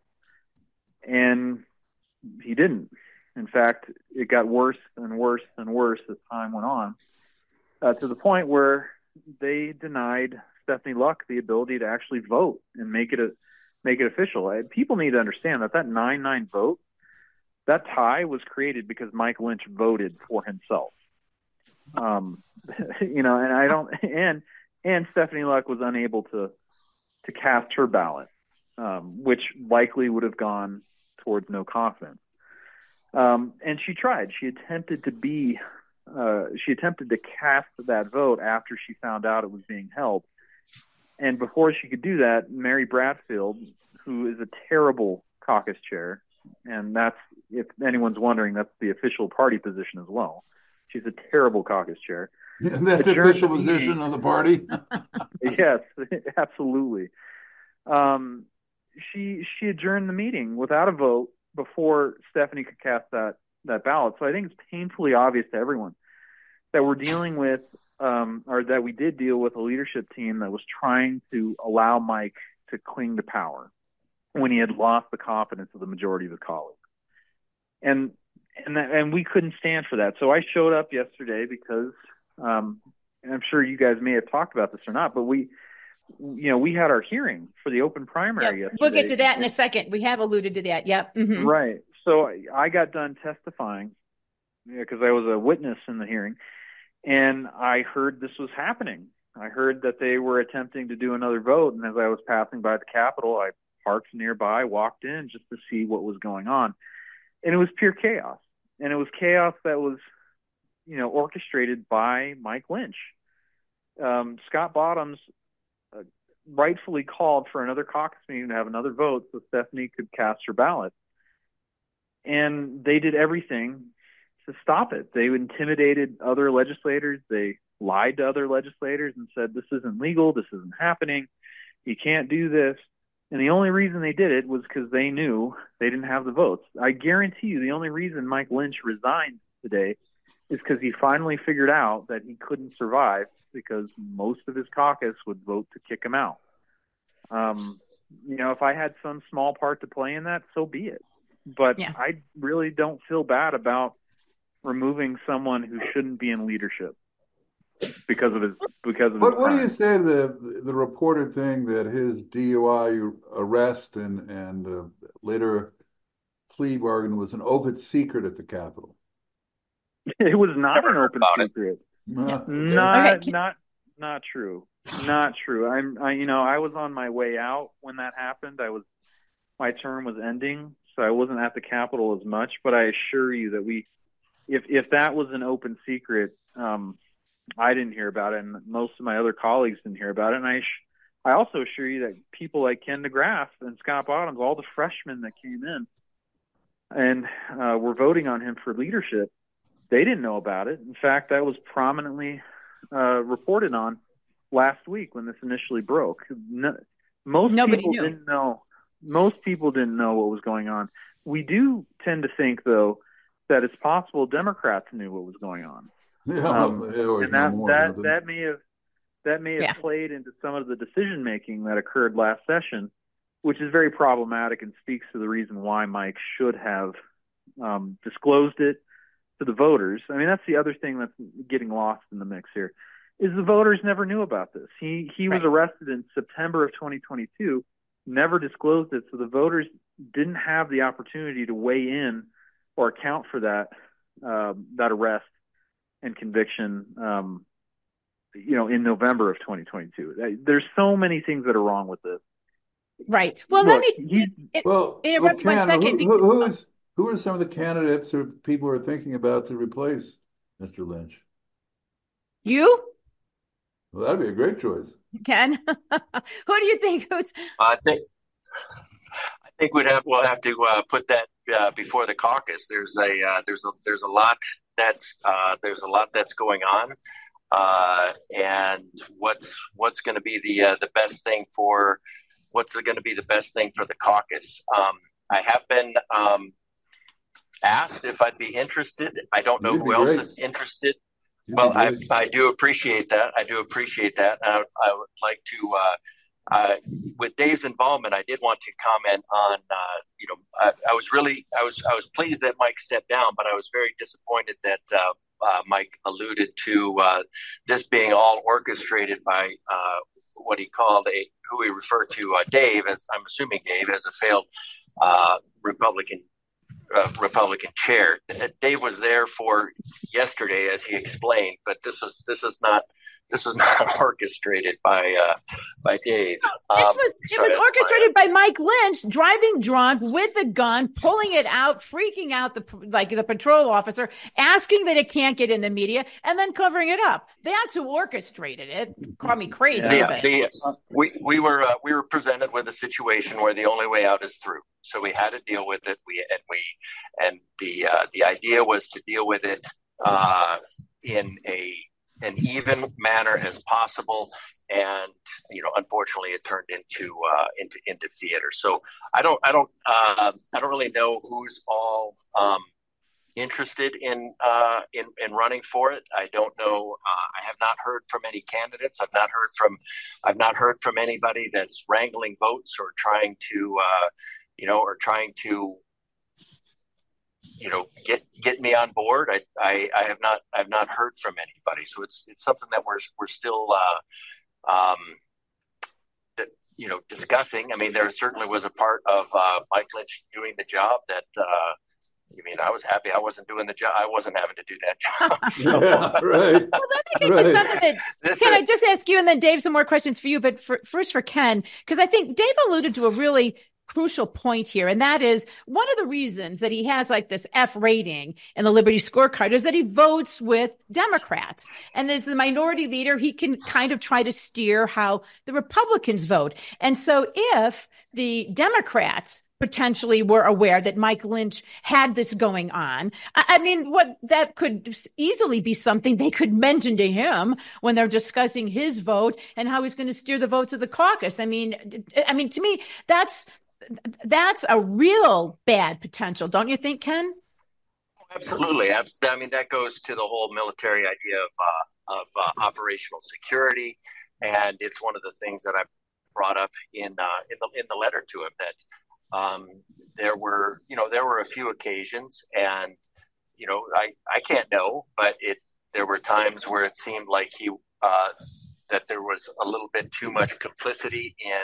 And he didn't. In fact, it got worse and worse and worse as time went on, uh, to the point where they denied Stephanie Luck the ability to actually vote and make it a make it official. And people need to understand that that nine nine vote, that tie was created because Mike Lynch voted for himself. Um, you know, and I don't, and and Stephanie Luck was unable to to cast her ballot, um, which likely would have gone towards no confidence. Um, and she tried. She attempted to be. Uh, she attempted to cast that vote after she found out it was being held. And before she could do that, Mary Bradfield, who is a terrible caucus chair, and that's, if anyone's wondering, that's the official party position as well. She's a terrible caucus chair. And that's the official position of the party? Yes, absolutely. Um, she she adjourned the meeting without a vote before Stephanie could cast that, that ballot. So I think it's painfully obvious to everyone that we're dealing with, um, or that we did deal with a leadership team that was trying to allow Mike to cling to power when he had lost the confidence of the majority of his colleagues. And and that, and we couldn't stand for that. So I showed up yesterday because, um, and I'm sure you guys may have talked about this or not, but we, you know, we had our hearing for the open primary yep. yesterday. We'll get to that in a second. We have alluded to that. Yep. Mm-hmm. Right. So I got done testifying because I was a witness in the hearing, and I heard this was happening. I heard that they were attempting to do another vote, and as I was passing by the Capitol, I parked nearby, walked in just to see what was going on, and it was pure chaos. And it was chaos that was, you know, orchestrated by Mike Lynch. Um, Scott Bottoms uh, rightfully called for another caucus meeting to have another vote so Stephanie could cast her ballot. And they did everything to stop it. They intimidated other legislators. They lied to other legislators and said, this isn't legal. This isn't happening. You can't do this. And the only reason they did it was because they knew they didn't have the votes. I guarantee you the only reason Mike Lynch resigned today is because he finally figured out that he couldn't survive because most of his caucus would vote to kick him out. Um, you know, if I had some small part to play in that, so be it. But yeah. I really don't feel bad about removing someone who shouldn't be in leadership because of his because of what, his what do you say to the the reported thing that his D U I arrest and and uh, later plea bargain was an open secret at the Capitol? It was not an open secret. No. Not okay. not not true. Not true. I'm I, you know I was on my way out when that happened. I was my term was ending, so I wasn't at the Capitol as much. But I assure you that we, if if that was an open secret. Um, I didn't hear about it, and most of my other colleagues didn't hear about it. And I, sh- I also assure you that people like Ken DeGraff and Scott Bottoms, all the freshmen that came in and uh, were voting on him for leadership, they didn't know about it. In fact, that was prominently uh, reported on last week when this initially broke. No, most Nobody people knew. didn't know. Most people didn't know what was going on. We do tend to think, though, that it's possible Democrats knew what was going on. Yeah, um, and that more, that, that may have that may have yeah. played into some of the decision making that occurred last session, which is very problematic and speaks to the reason why Mike should have um, disclosed it to the voters. I mean, that's the other thing that's getting lost in the mix here, is the voters never knew about this. He he right. was arrested in September of twenty twenty-two, never disclosed it, so the voters didn't have the opportunity to weigh in or account for that um, that arrest and conviction, um, you know, in November of twenty twenty-two. There's so many things that are wrong with this. Right. Well, Look, let me he, it, well, interrupt well, one Ken, second. Who, who, who, is, who are some of the candidates or people are thinking about to replace Mister Lynch? You? Well, that'd be a great choice. Ken, who do you think? Who's? I think I think we'd have we'll have to uh, put that uh, before the caucus. There's a uh, there's a there's a lot that's uh, there's a lot that's going on, uh, and what's what's going to be the uh, the best thing for what's going to be the best thing for the caucus. Um, I have been um, asked if I'd be interested. I don't know You'd who be else great. is interested. You'd Well, be I, great. I do appreciate that. I do appreciate that. I, I would like to, uh, uh, with Dave's involvement, I did want to comment on, uh, you know, I, I was really, I was, I was pleased that Mike stepped down, but I was very disappointed that uh, uh, Mike alluded to uh, this being all orchestrated by uh, what he called a, who he referred to uh, Dave, as I'm assuming Dave, as a failed uh, Republican Uh, Republican chair. Dave was there for yesterday, as he explained, but this is this is not this was not orchestrated by uh, by Dave. Um, it was it was orchestrated my, uh, by Mike Lynch, driving drunk with a gun, pulling it out, freaking out the like the patrol officer, asking that it can't get in the media, and then covering it up. That's who orchestrated it. Call me crazy. Yeah, but. the, we we were uh, we were presented with a situation where the only way out is through. So we had to deal with it. We and we and the uh, the idea was to deal with it uh, in a an even manner as possible, and you know, unfortunately, it turned into uh, into into theater. So I don't I don't uh, I don't really know who's all um, interested in uh, in in running for it. I don't know. Uh, I have not heard from any candidates. I've not heard from I've not heard from anybody that's wrangling votes or trying to uh, you know or trying to. you know, get get me on board. I, I, I have not I've not heard from anybody. So it's it's something that we're we're still uh, um, that, you know, discussing. I mean, there certainly was a part of uh, Mike Lynch doing the job that uh, I mean, I was happy I wasn't doing the job. I wasn't having to do that job. So, yeah, right. Well, let me get right. to something that this Ken, is, I just ask you, and then Dave, some more questions for you. But for, first for Ken, because I think Dave alluded to a really crucial point here. And that is one of the reasons that he has like this F rating in the Liberty scorecard is that he votes with Democrats. And as the minority leader, he can kind of try to steer how the Republicans vote. And so if the Democrats potentially were aware that Mike Lynch had this going on, I, I mean, what that could easily be something they could mention to him when they're discussing his vote and how he's going to steer the votes of the caucus. I mean, I mean, to me, that's, That's a real bad potential, don't you think, Ken? Absolutely. I mean, that goes to the whole military idea of uh, of uh, operational security, and it's one of the things that I brought up in uh, in the in the letter to him that um, there were you know there were a few occasions, and you know I, I can't know, but it there were times where it seemed like he uh, that there was a little bit too much complicity in.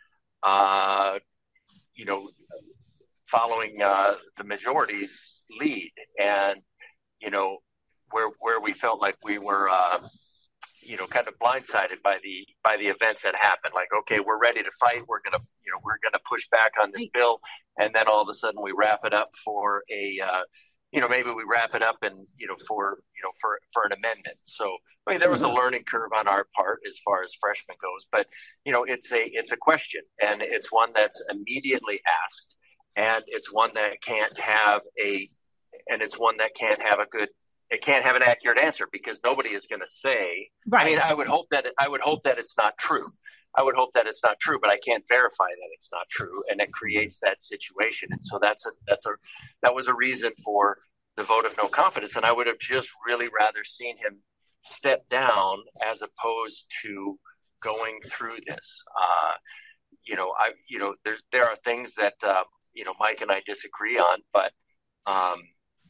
Uh, you know, following uh, the majority's lead, and, you know, where where we felt like we were, uh, you know, kind of blindsided by the by the events that happened. Like, okay, we're ready to fight. We're gonna, you know, we're gonna push back on this bill, and then all of a sudden we wrap it up for a, uh, you know, maybe we wrap it up and you know for you know for for an amendment. So I mean, there was a learning curve on our part as far as freshmen goes, but you know, it's a it's a question, and it's one that's immediately asked, and it's one that can't have a, and it's one that can't have a good, it can't have an accurate answer because nobody is going to say. Right. I mean, I would hope that it, I would hope that it's not true. I would hope that it's not true, but I can't verify that it's not true, and it creates that situation. And so that's a that's a that was a reason for the vote of no confidence, and I would have just really rather seen him step down as opposed to going through this. Uh, you know, I you know there there are things that uh, you know Mike and I disagree on, but um,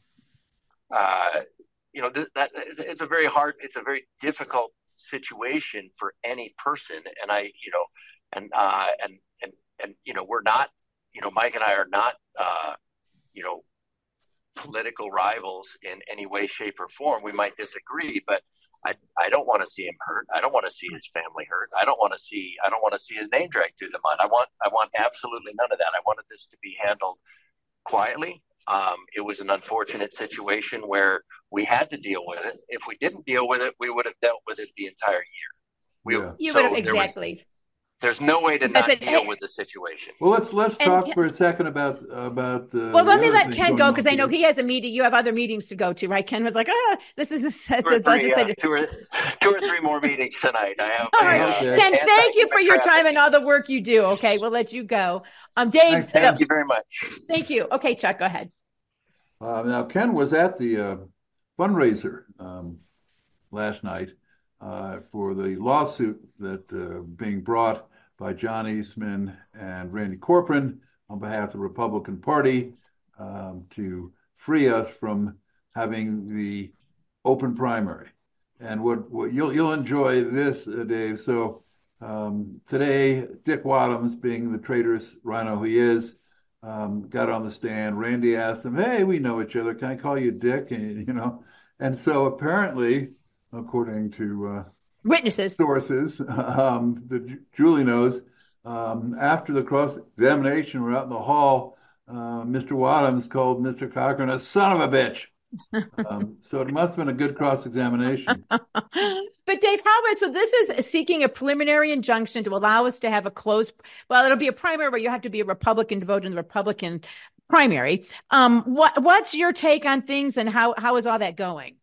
uh, you know th- that it's a very hard, it's a very difficult situation for any person, and I you know and uh, and and and you know we're not you know Mike and I are not uh, you know political rivals in any way, shape, or form. We might disagree, but I, I don't want to see him hurt. I don't want to see his family hurt. I don't want to see I don't want to see his name dragged through the mud. I want I want absolutely none of that. I wanted this to be handled quietly. Um, it was an unfortunate situation where we had to deal with it. If we didn't deal with it, we would have dealt with it the entire year. We, yeah. You so would have exactly. Was, there's no way to not it, deal hey, with the situation. Well, let's let's talk Ken, for a second about about. Uh, well, let me let Ken go because I know he has a meeting. You have other meetings to go to, right? Ken was like, "Ah, this is a set two or, the three, legislative uh, two, or, two or three more meetings tonight." I have. All right, okay. Ken. Thank you for your time and all the work you do. Okay, we'll let you go. Um, Dave. Thank uh, you very much. Thank you. Okay, Chuck, go ahead. Uh, now, Ken was at the uh, fundraiser um, last night uh, for the lawsuit that uh, being brought by John Eastman and Randy Corporon on behalf of the Republican Party um, to free us from having the open primary. And what, what you'll you'll enjoy this, uh, Dave. So um, today, Dick Wadhams, being the traitorous rhino he is, um, got on the stand. Randy asked him, "Hey, we know each other. Can I call you Dick?" And you know, and so apparently, according to uh, Witnesses. sources um, that Julie knows. Um, after the cross-examination, we're out in the hall. Uh, Mister Wadhams called Mister Cochran a son of a bitch. Um, so it must have been a good cross-examination. But Dave, how is, so this is seeking a preliminary injunction to allow us to have a closed, well, it'll be a primary where you have to be a Republican to vote in the Republican primary. Um, what, what's your take on things, and how, how is all that going?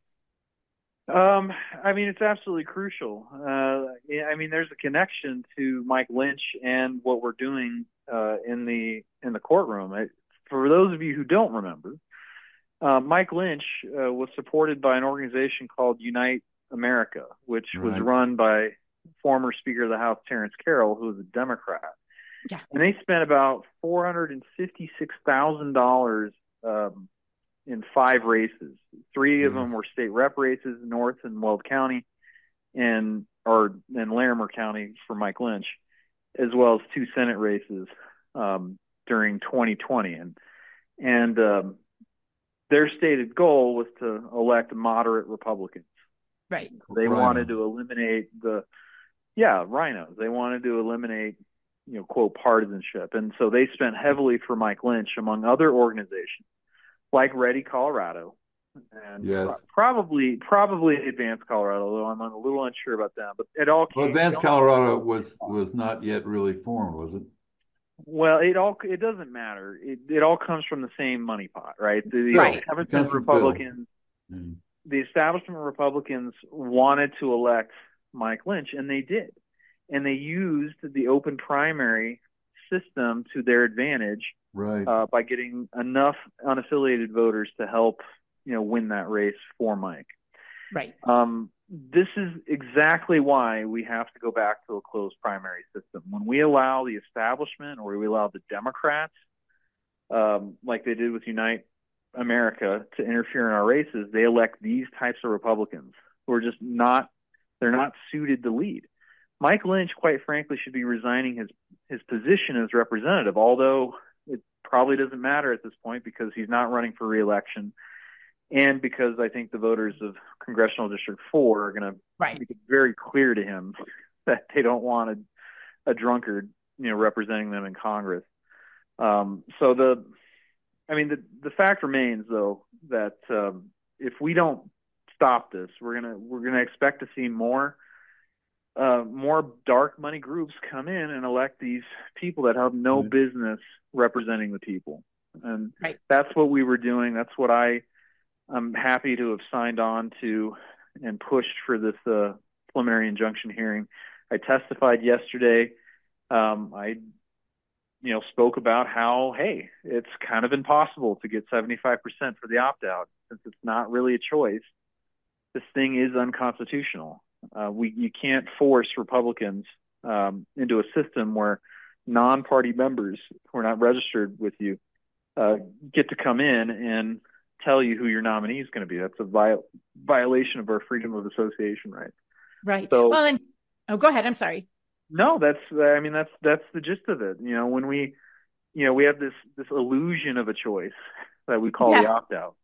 Um, I mean, it's absolutely crucial. Uh, I mean, there's a connection to Mike Lynch and what we're doing uh, in the in the courtroom. I, for those of you who don't remember, uh, Mike Lynch uh, was supported by an organization called Unite America, which right. was run by former Speaker of the House Terrence Carroll, who was a Democrat. Yeah. And they spent about four hundred fifty-six thousand dollars um, in five races. Three mm-hmm. of them were state rep races, North and Weld County, and or in Larimer County for Mike Lynch, as well as two Senate races um, during twenty twenty. And and um, their stated goal was to elect moderate Republicans. Right. They Rhinos. wanted to eliminate the, yeah, rhinos. They wanted to eliminate, you know, quote, partisanship. And so they spent heavily for Mike Lynch, among other organizations like Ready Colorado, and yes. pro- probably probably Advanced Colorado, although I'm a little unsure about that. But it all well, Advanced Colorado was was not yet really formed, was it? Well, it all it doesn't matter. It it all comes from the same money pot, right? The, the right. establishment Republicans, mm. the establishment Republicans wanted to elect Mike Lynch, and they did, and they used the open primary system to their advantage, right? Uh, by getting enough unaffiliated voters to help, you know, win that race for Mike. Right. Um, this is exactly why we have to go back to a closed primary system. When we allow the establishment, or we allow the Democrats, um, like they did with Unite America, to interfere in our races, they elect these types of Republicans who are just not, they're not suited to lead. Mike Lynch, quite frankly, should be resigning his, his position as representative, although it probably doesn't matter at this point because he's not running for re-election. And because I think the voters of Congressional District four are going to right. make it very clear to him that they don't want a, a drunkard, you know, representing them in Congress. Um, so the, I mean, the the fact remains though that um, if we don't stop this, we're gonna we're gonna expect to see more uh, more dark money groups come in and elect these people that have no mm-hmm. business representing the people, and right. that's what we were doing. That's what I. I'm happy to have signed on to and pushed for this uh, preliminary injunction hearing. I testified yesterday. Um, I, you know, spoke about how, hey, it's kind of impossible to get seventy-five percent for the opt-out since it's not really a choice. This thing is unconstitutional. Uh, we you can't force Republicans um, into a system where non-party members who are not registered with you uh, get to come in and tell you who your nominee is going to be. That's a viol- violation of our freedom of association rights. Right. So, well, and oh, go ahead. I'm sorry. No, that's, I mean, that's, that's the gist of it. You know, when we, you know, we have this, this illusion of a choice that we call yeah. the opt-out.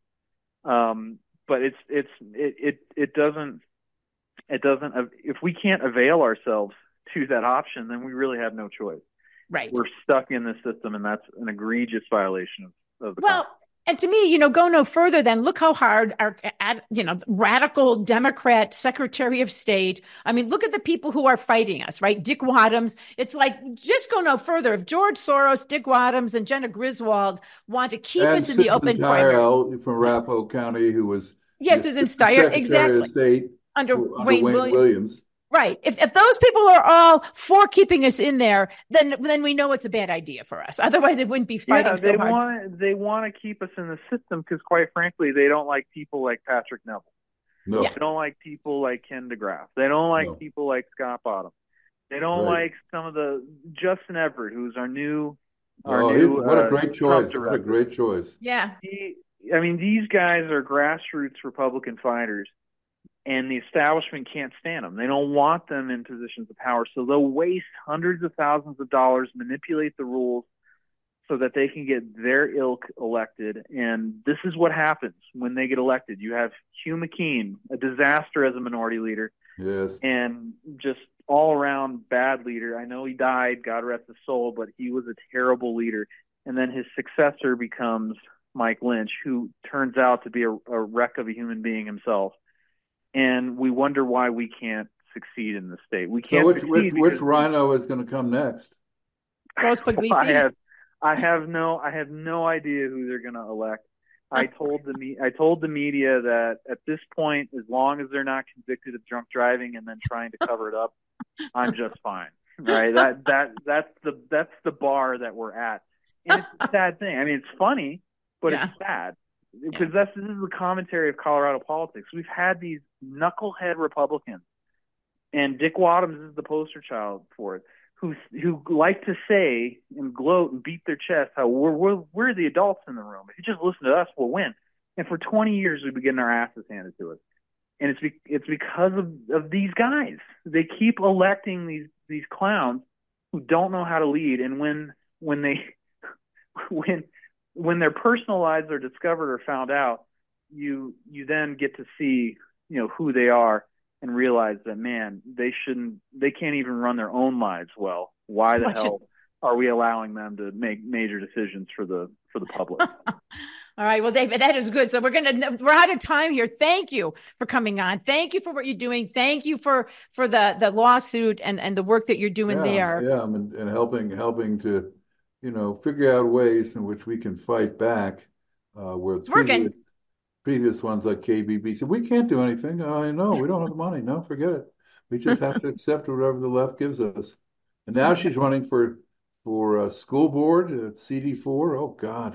Um, but it's, it's, it, it, it doesn't, it doesn't, if we can't avail ourselves to that option, then we really have no choice. Right. We're stuck in this system, and that's an egregious violation of, of the well, Congress. And to me, you know, go no further than look how hard our, you know, radical Democrat Secretary of State. I mean, look at the people who are fighting us, right? Dick Wadhams. It's like, just go no further. If George Soros, Dick Wadhams, and Jenna Griswold want to keep and us in the open primary. From Arapahoe County, who was yes, is in Steyer, exactly. Of State under, under Wayne, Wayne Williams. Williams. Right. If if those people are all for keeping us in there, then then we know it's a bad idea for us. Otherwise, it wouldn't be fighting yeah, they so hard. Want, they want to keep us in the system because, quite frankly, they don't like people like Patrick Neville. No. They don't like people like Ken DeGraff. They don't like no. people like Scott Bottom. They don't right. like some of the Justin Everett, who's our new. Our oh, new, what a uh, great choice! What a great choice! Yeah. He, I mean, these guys are grassroots Republican fighters. And the establishment can't stand them. They don't want them in positions of power. So they'll waste hundreds of thousands of dollars, manipulate the rules so that they can get their ilk elected. And this is what happens when they get elected. You have Hugh McKean, a disaster as a minority leader. Yes. And just all around bad leader. I know he died, God rest his soul, but he was a terrible leader. And then his successor becomes Mike Lynch, who turns out to be a, a wreck of a human being himself. And we wonder why we can't succeed in the state. We can't so which, succeed which, which rhino is going to come next? Rose Puglisi. I have, I have no, I have no idea who they're going to elect. I told the me, I told the media that at this point, as long as they're not convicted of drunk driving and then trying to cover it up, I'm just fine. Right? That that that's the that's the bar that we're at. And it's a sad thing. I mean, it's funny, but yeah. it's sad because yeah. that's this is the commentary of Colorado politics. We've had these knucklehead Republicans, and Dick Wadhams is the poster child for it. Who who like to say and gloat and beat their chest how we're, we're we're the adults in the room. If you just listen to us, we'll win. And for twenty years, we've been getting our asses handed to us. And it's be, it's because of, of these guys. They keep electing these these clowns who don't know how to lead. And when when they when when their personal lives are discovered or found out, you you then get to see you know who they are. And realize that, man, they shouldn't, they can't even run their own lives well. Why the Watch hell it. are we allowing them to make major decisions for the for the public? All right, well, David, that is good. So we're gonna we're out of time here. Thank you for coming on. Thank you for what you're doing. Thank you for for the the lawsuit and and the work that you're doing yeah, there. Yeah, and, and helping helping to, you know, figure out ways in which we can fight back. Uh, where it's working. Previous, previous ones like K B B said, we can't do anything. I know, we don't have the money. No, forget it. We just have to accept whatever the left gives us. And now she's running for for a school board at C D four. Oh, God.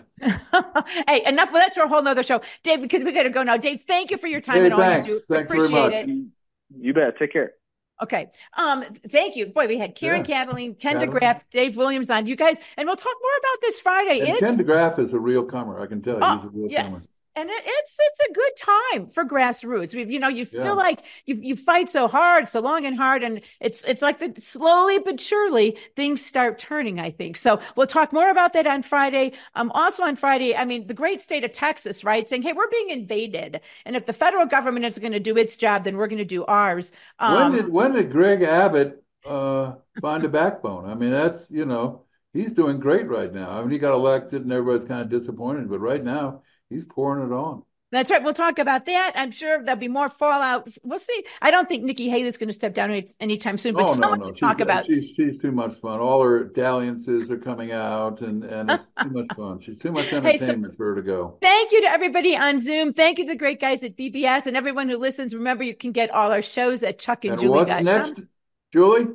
Hey, enough. Well, that's our whole nother show. Dave, because we got to go now. Dave, thank you for your time hey, and all thanks. you do. Thanks Appreciate very much. it. You bet. Take care. Okay. Um, thank you. Boy, we had Karen yeah. Cataline, Ken DeGraff, Dave Williams on. You guys, and we'll talk more about this Friday. And it's, Ken DeGraff is a real comer. I can tell you. Oh, He's a real yes. comer. And it, it's it's a good time for grassroots. We've you know you feel yeah. like you you fight so hard, so long and hard, and it's it's like the slowly but surely things start turning. I think so. We'll talk more about that on Friday. Um, also on Friday, I mean the great state of Texas, right? Saying, hey, we're being invaded, and if the federal government is going to do its job, then we're going to do ours. Um, when did when did Greg Abbott uh, find a backbone? I mean, that's you know he's doing great right now. I mean, he got elected, and everybody's kind of disappointed, but right now. He's pouring it on. That's right. We'll talk about that. I'm sure there'll be more fallout. We'll see. I don't think Nikki Haley's going to step down any, anytime soon, but oh, so no, much no. to talk she's, about. She's, she's too much fun. All her dalliances are coming out, and, and it's too much fun. She's too much entertainment hey, so, for her to go. Thank you to everybody on Zoom. Thank you to the great guys at B B S and everyone who listens. Remember, you can get all our shows at chuck and julie dot com. And what's next, Julie?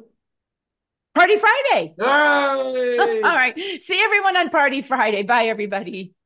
Party Friday. Hey! All right. See everyone on Party Friday. Bye, everybody.